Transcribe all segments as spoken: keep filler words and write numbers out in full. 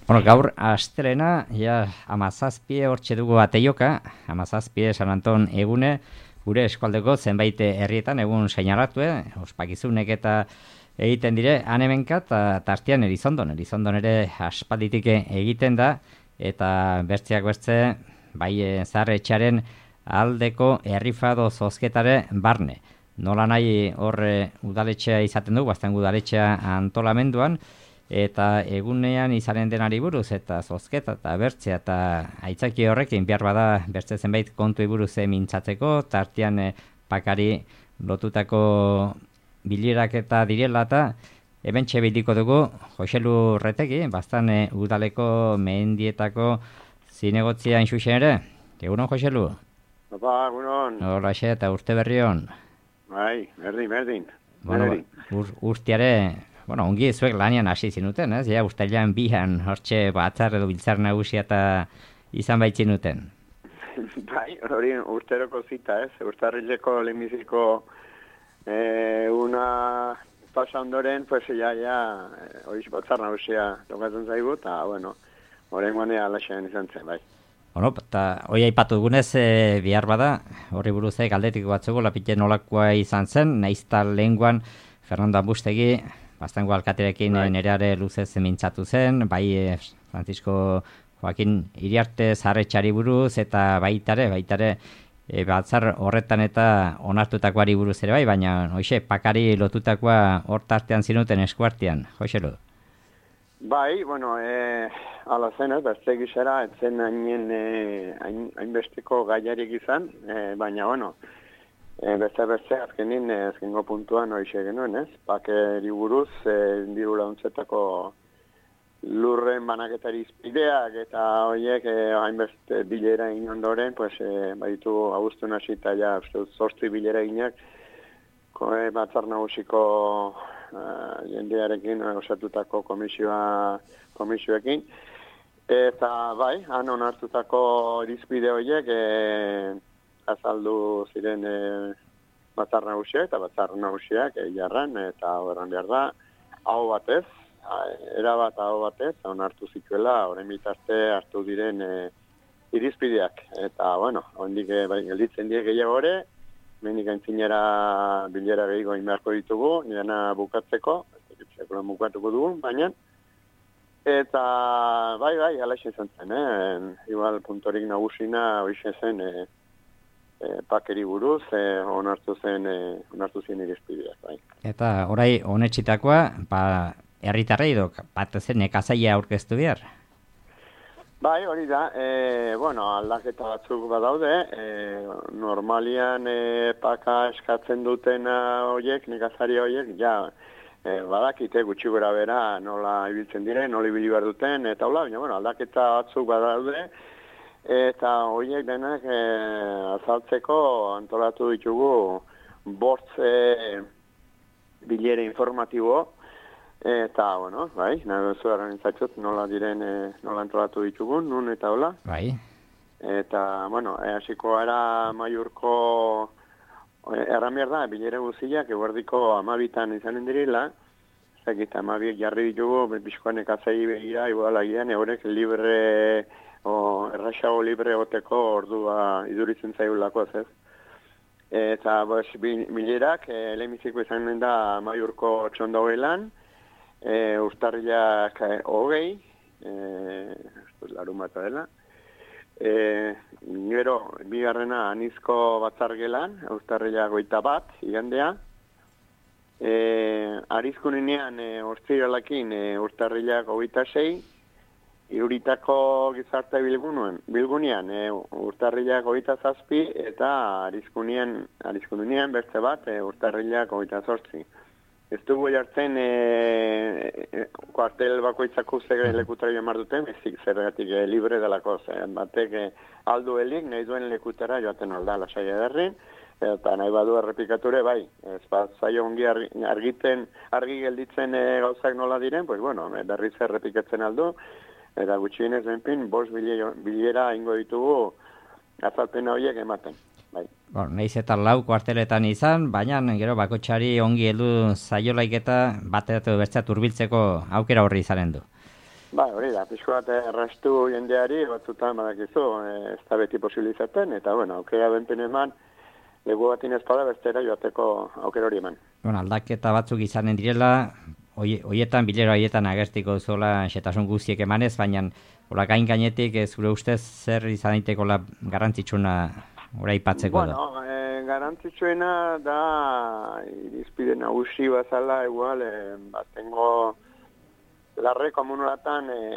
Bueno, gaur astelena, ja, amazazpie hortxe dugu ateioka, amazazpie San Anton egune, gure eskualdeko zenbait herrietan egun seinalatue, ospakizunek eta egiten dire, hanemenka eta tartian Erizondon, Erizondon ere aspalditik egiten da, eta bertziak bertze, bai zaharretxearen aldeko herrifado zozketare barne. Nola nahi horre udaletxea izaten du, bazten udaletxea antolamenduan, eta egunean izanen denari buruz eta zozketa eta bertzea eta aitzaki horrekin behar bada bertze zenbait kontu buruz mintzatzeko, tartean eh, pakari lotutako bilerak eta direla eta hementxe bildiko dugu Joselu Retegi, bastan eh, udaleko mehendietako zinegotzia inxuxen ere. Egunon, Joselu? Opa, egunon. Hola, xe, eta urte berri hon. Bai, berdin, berdin. Bueno, ur, urteare, bueno, ongi zuek lanian hasi zinuten, ez? Ja, ustailean bihan, hortxe batzar edo biltzar nagusia eta izan baitzinuten. Bai, hori urteroko zita, ez? Urtarrileko lehenbiziko eh, una pasa ondoren, pues ya, ya, hori batzar nagusia tokatzen zaigu, eta, bueno, horren guanea alaxean izan zen, bai. Bueno, eta hori aipatu dugunez, e, bihar bada, horri buruzek aldetiko batzuko, lapite nolakoa izan zen, naizta lehenguan Fernando Ambustegi, bastango alkaterekin bai. Nereare luzez mintzatu zen, bai e, Francisco Joaquin Iriarte Zaharretxari buruz, eta baitare, baitare, e, batzar horretan eta onartutakoari buruz ere bai, baina, hoxe, pakari lotutakoa hortartean zinuten eskuartean, Joselu. Bai, bueno, eh, ala zen, ez, beste gizera, etzen hainen hainbesteko hain gaiarik izan, eh, baina, bueno, eh, beste beste azkenin, eh, azkengo puntuan hori genuen, ez, pakeri buruz, eh, diru launtzetako lurren banaketari izpideak, eta horiek eh, hainbeste bilera egin ondoren, pues, eh, baitu abuztu nasita, ja, zortzi bilera eginak, eh, batzar nagusiko Uh, jendearekin osatutako komisioa komisioekin eta bai, han onartutako irizpide horiek e, azaldu ziren e, batzar nagusiak eta batzar nagusiak e, jarran eta horren behar da hau batez, erabat hau batez onartu zituela, horren bitarte hartu diren e, irizpideak eta bueno, hondik e, bai, gelditzen die gehiago ore menik aintzinera bilera gehiago inbeharko ditugu, nirena bukatzeko, sekulan bukatuko dugu, baina. Eta, bai, bai, alaxe izan zen, eh? Igual puntorik nagusina, hoxe zen, eh, eh, pakeri buruz, eh, onartu zen, eh, onartu zen irizpideak, bai. Eta, orai, honetxitakoa, ba, herritarrei dok, bat zen, nekazaia aurkeztu behar? Bai, hori da, e, bueno, aldaketa batzuk badaude, e, normalian e, paka eskatzen duten horiek, nekazari horiek, ja, e, badakite gutxi gora bera nola ibiltzen diren, nola ibili behar duten, eta hola, baina, bueno, aldaketa batzuk badaude, eta horiek denak e, azaltzeko antolatu ditugu bortze bilere informatibo, eta, bueno, bai, nahi duzu organizatzut nola diren, e, nola antolatu ditugun, nun eta hola. Bai. Eta, bueno, e, hasiko gara maiurko e, erran behar da, bilere guziak, eguerdiko amabitan izanen direla, zekita amabiek jarri ditugu, bizkoan ekazai begira, igual agian, eurek libre, o, erraxago libre goteko ordua iduritzen zaigulako, ez? Eta, bos, bilerak, e, lehenbiziko izanen da maiurko txondo gelan, E, urtarriak hogei, e, larun bat dela. E, gero, bigarrena anizko batzar gelan, urtarriak goita bat, igandea. E, Arizkuninean e, ortziralakin e, urtarriak goita sei, iruritako gizarte bilgunuen, bilgunean e, urtarriak goita zazpi, eta Arizkuninean, Arizkuninean bertze bat e, urtarriak goita zortzi. Ez dugu jartzen e, e, kuartel bakoitzako zegre lekutara jamar duten, ezik zergatik e, libre delako, zen batek e, aldu helik nahi duen lekutara joaten alda lasai ederrin, eta nahi badu errepikature, bai, ez bat zaio ongi argiten, argi gelditzen e, gauzak nola diren, pues bueno, berriz errepikatzen aldu, eta gutxienez benpin, bost bilera ingo ditugu azalpen horiek ematen. Bai. Bueno, nahiz eta lau kuarteletan izan, baina gero bakotxari ongi heldu zaiolaik eta bat edo bertzea turbiltzeko aukera horri izanen du. Bai, hori da, pixko bat errastu jendeari, batzutan badakizu, ez da beti posibilizaten, eta, bueno, aukera benpen eman, legu batin ezpada bestera joateko aukera hori eman. Bueno, aldaketa batzuk izanen direla, hoietan, bilero hoietan agertiko zola xetasun guztiek emanez, baina hola gain gainetik zure ustez zer izan daiteko garrantzitsuna ora ipatzeko da? Bueno, e, garrantzitsuena da irizpide nagusi bazala, igual, e, batengo larre komunulatan e,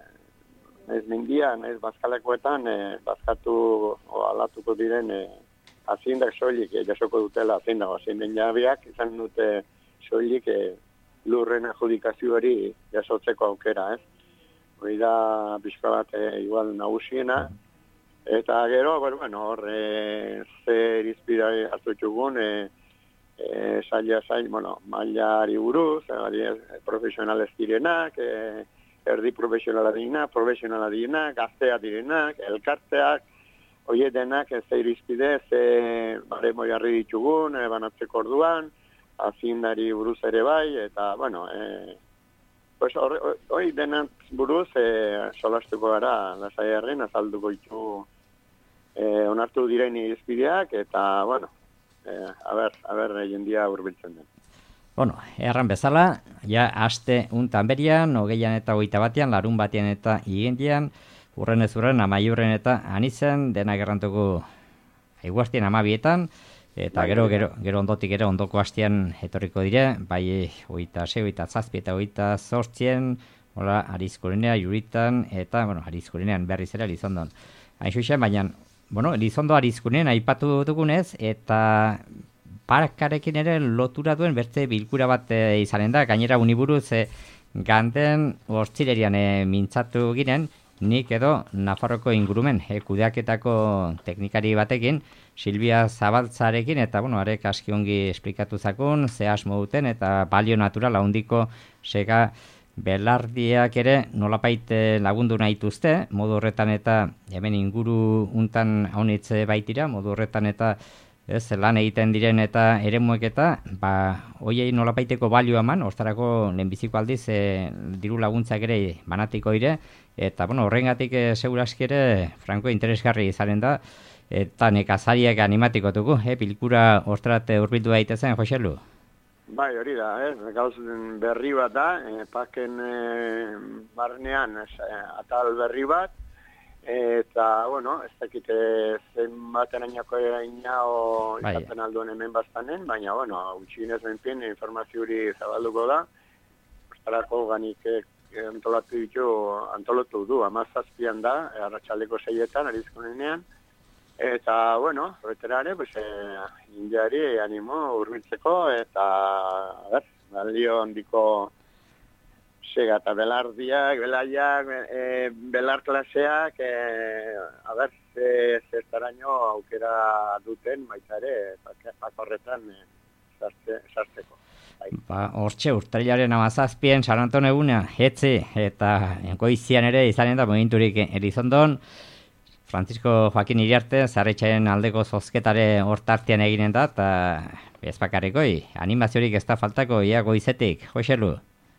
ez mindian, ez bazkalekoetan, e, bazkatu o alatuko diren e, azindak soilik e, jasoko dutela azindago, azinden jabiak izan dute soilik e, lurren adjudikazio hori jasotzeko aukera, ez? Hori da pixka bat e, igual nagusiena, eta gero, bueno, horre zer izpida hartu txugun, e, E, saila sail, bueno, mailari buruz, e, profesionalez direnak, e, erdi profesionala direnak, profesionala direnak, gaztea direnak, elkartzeak, horiek denak ez zeir izpide, ze bare moiarri ditugun, e, banatzeko orduan, azindari buruz ere bai, eta, bueno, e, pues hori denak buruz e, solastuko gara, lasai herren, azalduko ditu e, onartu diren izpideak, eta, bueno, Eh, a ber, a ber, jendia hurbiltzen den. Bueno, erran bezala, ja aste untan berian, hogeian eta hogeita batean, larun batean eta igendian, urren ez urren, amaiurren eta anizen, dena gerrantuko eguaztien amabietan, eta bai, gero, gero, gero ondotik ere ondoko hastean etorriko dire, bai hogeita sei, hogeita zazpi eta hogeita zortzien, hola, Arizkorenea, Juritan, eta, bueno, Arizkorenean berriz ere Elizondon. Hain xuxen, baina, bueno, Elizondo Arizkunen aipatu dugunez, eta parkarekin ere lotura duen beste bilkura bat e, izanen da, gainera uniburuz e, ganden hortzilerian e, mintzatu ginen, nik edo Nafarroko ingurumen e, kudeaketako teknikari batekin, Silvia Zabaltzarekin, eta bueno, arek aski ongi esplikatu zakun, ze asmo duten, eta balio natural handiko sega belardiak ere nolapait lagundu nahi dituzte, modu horretan eta hemen inguru untan haunitze baitira, modu horretan eta ez, lan egiten diren eta eremuek eta, ba, hoiei nolapaiteko balio eman, ostarako lehenbiziko aldiz e, diru laguntzak ere banatiko dire, eta bueno, horrengatik e, seguraski ere franko interesgarri izanen da, eta nekazariak animatiko dugu, e, bilkura ostrate hurbildu daitezen, Joselu? Bai, hori da, eh? Gauz berri bat da, eh, paken eh, barnean eh, atal berri bat, eta, bueno, ez dakite zen baten ainako eraina o izaten alduen hemen bastanen, baina, bueno, utxinez benpien informazio hori zabalduko da, ostarako ganik eh, antolatu ditu, antolatu du, amazazpian da, arratsaldeko seietan, Arizkonenean, eta, bueno, horreterare, pues, eh, indiari animo hurbiltzeko, eta, a ber, balio handiko sega eta belardiak, belaiak, e, belar klaseak, e, a ber, zertaraino aukera duten, baita ere, pakorretan e, sartzeko. Bai. Ba, hortxe, urtarilaren amazazpien, San Anton eguna, etzi, eta goizian ere izanen da, momenturik Elizondon, Francisco Joaquin Iriarte, zarretxaren aldeko zozketare hortartian eginen da, eta ezpakarrikoi, animaziorik ez da faltako, ia goizetik, Joselu?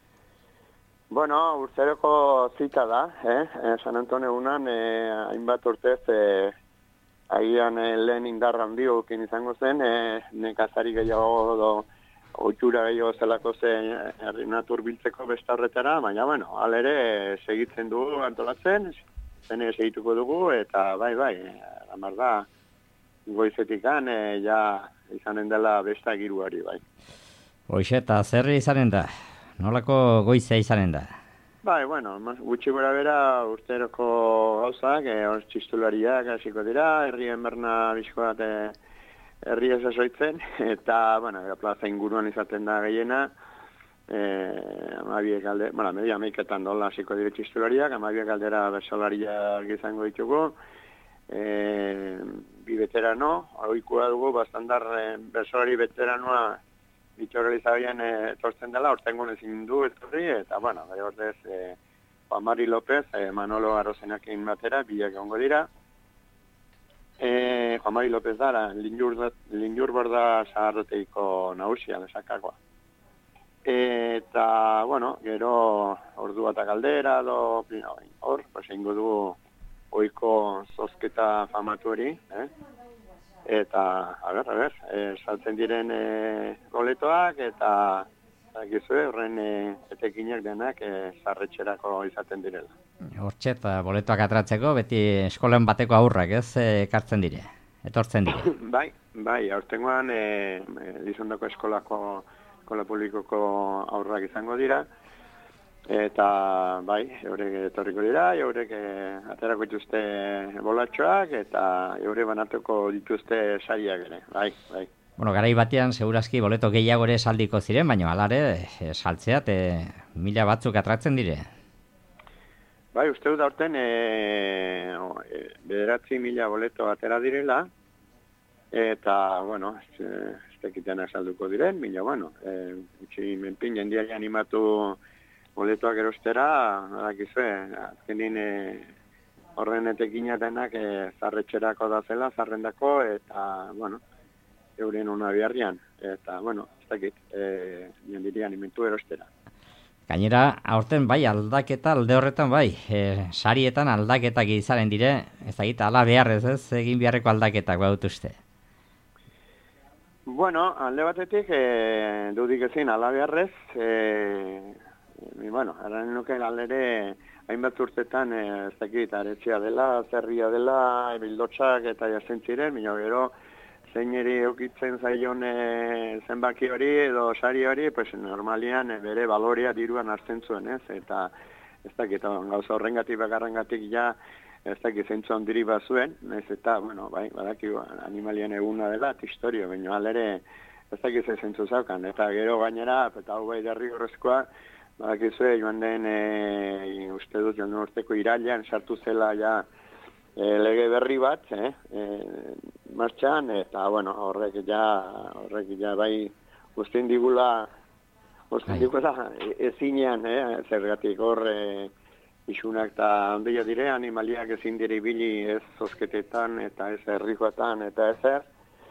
Bueno, urteroko zita da, eh? San Anton egunan, eh, hainbat urtez, eh, agian eh, lehen indarra handiokin izango zen, eh, nekazari gehiago do, oitura gehiago zelako zen herri natur biltzeko bestarretara, baina, bueno, alere segitzen dugu antolatzen, zene segituko dugu, eta bai, bai, amar da, goizetikan, e, ja izanen dela besta giruari, bai. Hoxe, eta zerri izanen da? Nolako goizea izanen da? Bai, bueno, gutxi gora bera urteroko gauzak, e, hor txistulariak hasiko dira, herrien berna bizko bat e, herri esasoitzen, eta, bueno, plaza inguruan izaten da gehiena, Eh, amabiek alde, bueno, media meiketan dola hasiko dire txistulariak, amabiek aldera bersolariak izango ditugu, eh, bi veterano, oikua dugu, bastandar eh, bersolari veteranoa bitxorrelizabian eh, etortzen dela, ortengun ezin du etorri, eta, bueno, gari ordez, eh, Juan Mari López, eh, Manolo Arrozenakin batera, biak egongo dira, eh, Juan Mari López dara, linjur, linjur borda zaharroteiko nagusia, lesakakoa. eta, bueno, gero ordu bat galdera, do, hor, pues, ingo du oiko zozketa famatu hori, eh? Eta, a ber, a ber, e, saltzen diren e, boletoak, eta, gizue, horren e, etekinak denak e, zarretxerako izaten direla. Hortxe, eta boletoak atratzeko, beti eskolen bateko aurrak, ez, ekartzen dire, etortzen dire. Bai, bai, aurtengoan e, Lizondoko eskolako, eskola publikoko aurrak izango dira, eta bai, eurek etorriko dira, eurek aterako dituzte bolatxoak, eta eurek banatuko dituzte sariak ere, bai, bai. Bueno, garai batean, segurazki boleto gehiago ere saldiko ziren, baina alare, e, saltzeat, e, mila batzuk atratzen dire. Bai, uste dut aurten, e, e, bederatzi mila boleto atera direla, eta, bueno, ez tekitean salduko diren, mila, bueno, e, utxi menpin jendiari animatu boletoak erostera, dakizue, azkenin e, horren etekina denak e, zarretxerako da zela, zarrendako, eta, bueno, euren una biharrian, eta, bueno, ez dakit, e, jendiri animentu erostera. Gainera, aurten bai aldaketa alde horretan bai, e, sarietan aldaketak izaren dire, ez dakit, ala beharrez ez, egin beharreko aldaketak bautuzte. Bueno, alde batetik, e, dudik ezin ala beharrez, e, E, bueno, eran nuke aldere hainbat urtetan e, ez dakit, aretzia dela, zerria dela, bildotxak eta jasen ziren, mino gero zeineri eukitzen zaion e, zenbaki hori edo sari hori, pues normalian e, bere balorea diruan hartzen zuen, ez? Eta ez dakit, gauza horrengatik bakarrengatik ja ez dakit zentzu handiri bazuen, ez eta, bueno, bai, badaki animalien eguna dela, historio, baina aldere ez dakit zentzu zaukan, eta gero gainera, eta hau bai derri horrezkoa, badakizue, joan den, e, uste dut, joan den urteko irailean sartu zela ja e, lege berri bat, eh, e, martxan, eta, bueno, horrek ja, horrek ja, bai, guztien digula, guztien digula ezinean, eh, zergatik hor, e, isunak eta handia dire, animaliak ezin dire ibili ez zozketetan, eta ez herrikoetan, eta ezer,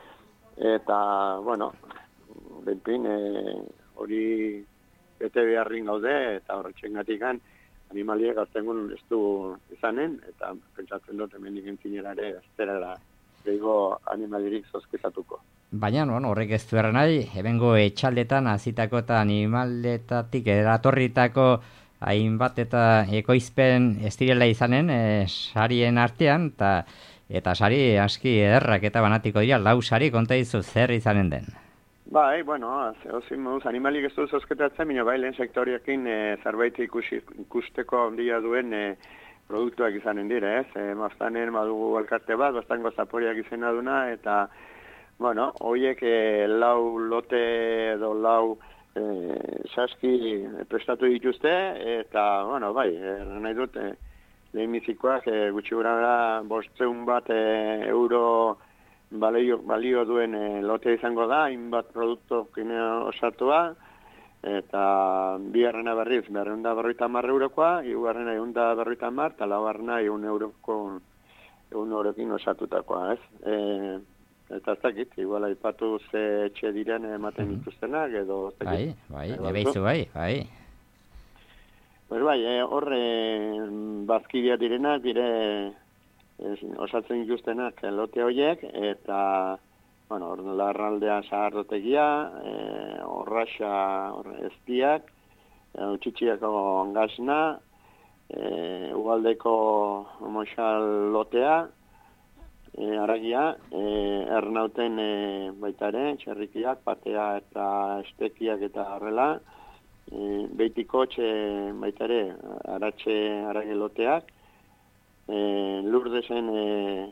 eta, bueno, benpin, e, hori, bete beharrin gaude, eta horretxen gatikan animaliek aurtengun ez du izanen, eta pentsatzen dut hemen ikentzinera ere, azterara, gehiago animalirik zozkezatuko. Baina, bueno, horrek ez du erran nahi, ebengo etxaldetan, azitako eta animaletatik eratorritako hainbat eta ekoizpen ez direla izanen, e, sarien artean, eta eta sari aski ederrak eta banatiko dira, lau sari konta izu zer izanen den. Bai, bueno, ozin moduz, animalik ez du zozketatzen, minio bai lehen sektoriakin e, zerbait ikusi, ikusteko handia duen e, produktuak izanen dire, ez? E, Maztanen badugu elkarte bat, bastango zaporiak izena duna, eta, bueno, horiek e, lau lote edo lau e, saski prestatu dituzte, eta, bueno, bai, e, nahi dut, e, lehenbizikoak e, gutxi gura bostehun bat e, euro balio, balio duen e, lote izango da, hainbat produktu osatua, eta bigarrena berriz, berreunda berroita hamar eurokoa, hirugarrena ehunda berroita hamar, eta laugarrena ehun euroko ehun eurokin osatutakoa, ez? E, eta ez dakit, igual aipatu ze etxe diren ematen dituztenak, edo... Bai, bai, ebeizu bai, bai. Pues bai, e, horre bazkidea direnak, dire es, osatzen dituztenak lote horiek, eta, bueno, larraldea sahardotegia, e, horraxa eztiak, e, utxitxiako gasna, e, ugaldeko moxal lotea, e, aragia, e, ernauten e, baita ere, txerrikiak, patea eta estekiak eta horrela, e, beitiko txe baita ere, aratxe arage loteak, e, lurdesen e,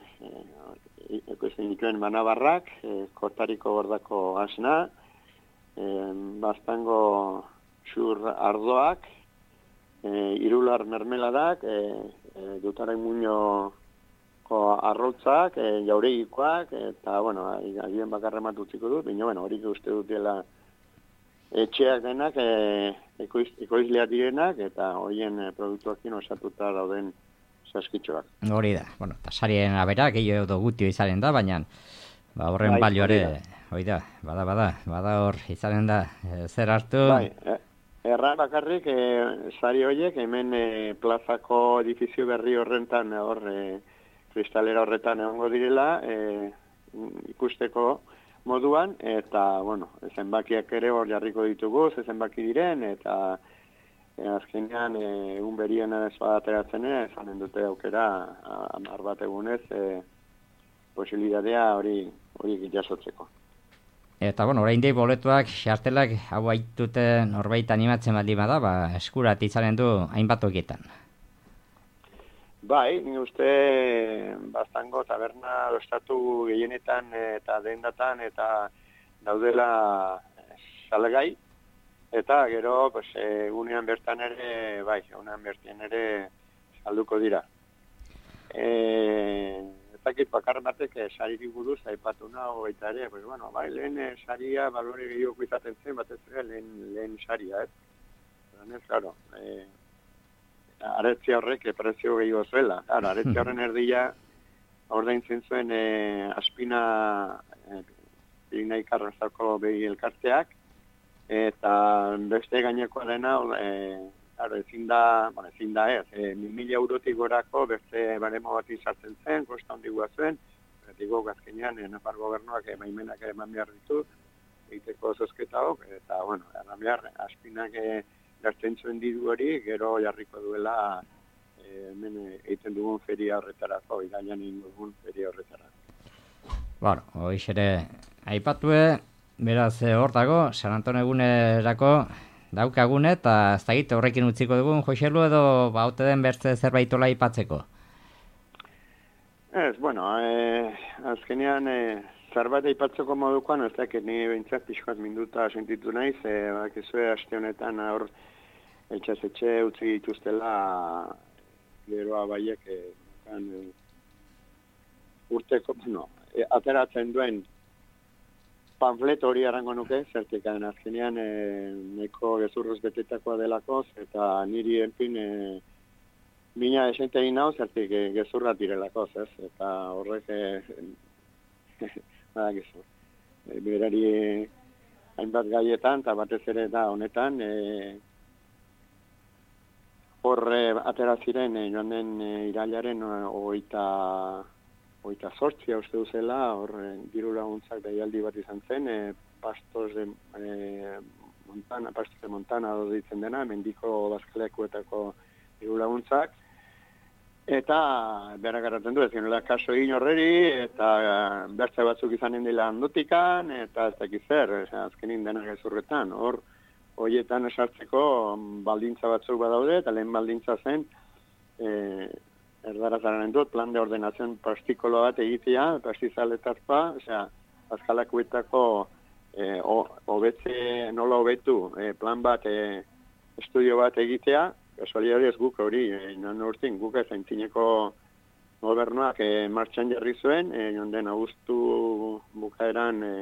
e, ekoizten dituen manabarrak, e, kortariko bordako asna, e, bastango xur ardoak, e, irular mermeladak, e, e, dutaren muñoko arrotzak, e, jauregikoak, eta, bueno, agien bakarra matutziko dut, baina, bueno, horik uste dutela etxeak denak, e, ekoiz, ekoizleak direnak, eta horien e, produktuakin osatuta dauden saskitxoak. Hori da, bueno, eta sarien abera, gehiago gutio izaren da, baina ba, horren bai, balio ere hoi da, bada, bada, bada hor, izanen da, e, zer hartu? Bai, e, erran bakarrik, e, sari horiek, hemen e, plazako edifizio berri horrentan, hor, e, kristalera horretan egongo direla, e, ikusteko moduan, eta, bueno, zenbakiak ere hor jarriko ditugu, ze zenbaki diren, eta e, azkenean, e, egun berien ez badateratzen ere, esanen dute aukera, amar bat egunez, e, posibilitatea hori hori jasotzeko. Eta, bueno, orain dei boletuak, xartelak, hau haitute norbait animatzen baldin bada, ba, eskurat izanen du hainbat okietan. Bai, ni uste bastango taberna dostatu gehienetan eta dendatan eta daudela salgai, eta gero, pues, egunean bertan ere, bai, egunean bertan ere salduko dira. E, ezakit bakar batek sariri buruz aipatu nago baita ere, pues, bueno, bai, lehen saria balore gehiago izaten zen, batez ere lehen, lehen saria, ez? Ez, claro, e, aretzia horrek prezio gehiago zuela. Claro, aretzia horren erdia ordaintzen zuen e, aspina e, Pirinai Karrazako behi elkarteak, eta beste gainekoa dena, e, claro, ezin da, bueno, ezin da ez, e, mila eurotik gorako beste baremo bat izartzen zen, kosta handigua zuen, digo gazkenean, e, Nafar gobernuak e, baimenak eman behar ditu, egiteko zozketa hok, eta, bueno, eman behar, aspinak e, gartzen zuen diru hori, gero jarriko duela e, hemen egiten dugun feria horretarako, irailan egin dugun feria horretarako. Bueno, hoiz ere, aipatue, beraz hor dago, San Anton egunerako daukagune, eta ez dakit horrekin utziko dugun, Joxelu, edo baute den bertze zerbaitola aipatzeko? Ez, bueno, e, azkenean, e, zerbait aipatzeko modukoan, ez dakit ni behintzat pixkoat minduta sentitu naiz, e, bakizue aste honetan hor etxez-etxe utzi dituztela geroa baiek e, kan, e, urteko, no, e, ateratzen duen panflet hori erango nuke, zertikan azkenean e, neko gezurruz betetakoa delakoz, eta niri enpin e, mina esente egin hau, zertik e, gezurra direlakoz, ez? Eta horrek e, bada gezur. E, berari hainbat gaietan, eta batez ere da honetan, e, horre atera ziren e, joan den e, irailaren oita oita sortzia uste duzela, hor diru laguntzak deialdi bat izan zen, e, pastos de e, Montana, pastos de Montana ditzen dena, mendiko bazkalekuetako diru laguntzak, eta berak garraten du, ez genuela kaso egin horreri, eta bertze batzuk izanen dela handotikan, eta ez dakiz zer, azkenin denak gezurretan, hor, horietan esartzeko baldintza batzuk badaude, eta lehen baldintza zen, e, erdaraz araren dut, plan de ordenazion pastikolo bat egitea, pastizaletazpa, osea, azkalakuetako e, obetze, nola hobetu, e, plan bat, e, estudio bat egitea, kasualidadez guk hori, e, non urtin, guk ez aintzineko gobernuak e, martxan jarri zuen, e, jonden agustu bukaeran e,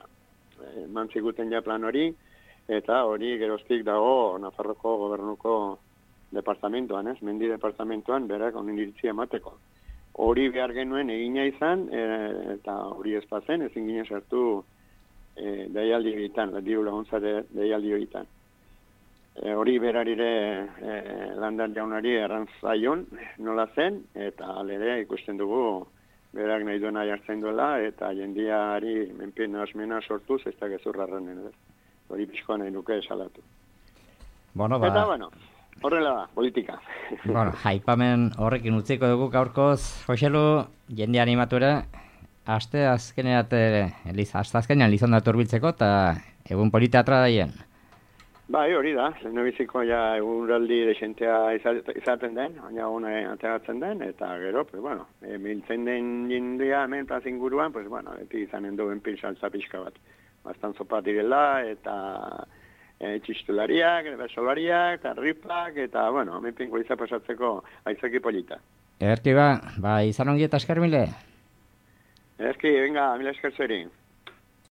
e, mantziguten ja plan hori, eta hori geroztik dago Nafarroko gobernuko departamentoan, ez, mendi departamentoan, berak honen iritzia emateko. Hori behar genuen egina izan, e, eta hori ez pazen, ezin ginen sartu e, deialdi egiten, diru laguntza de, deialdi egiten. E, hori berarire e, Landar jaunari errantzaion nola zen, eta alere ikusten dugu berak nahi duena jartzen duela, eta jendiari menpien asmena sortuz, ez da gezurra erranen, hori pixkoa nahi nuke esalatu. Bueno, ba... Eta, bueno, horrela da, politika. Bueno, aipamen horrekin utziko dugu gaurkoz, Joxelu, jende animatu ere, aste azkeneat, aste azkenean lizondatu urbiltzeko, eta egun politeatra daien. Bai, hori da, lehenbiziko ja eguraldi desentea izaten den, baina una ateratzen den, eta gero, pues bueno, e, miltzen den jendea hemen plazinguruan, pues bueno, eti izanen duen pil saltza pixka bat. Bastan zopat direla, eta e, txistulariak, besolariak, eta ripak, eta, bueno, hemen pinko izan pasatzeko aizaki polita. Ederki ba, ba, izan ongi eta esker mile? Ederki, venga, mila esker zeri.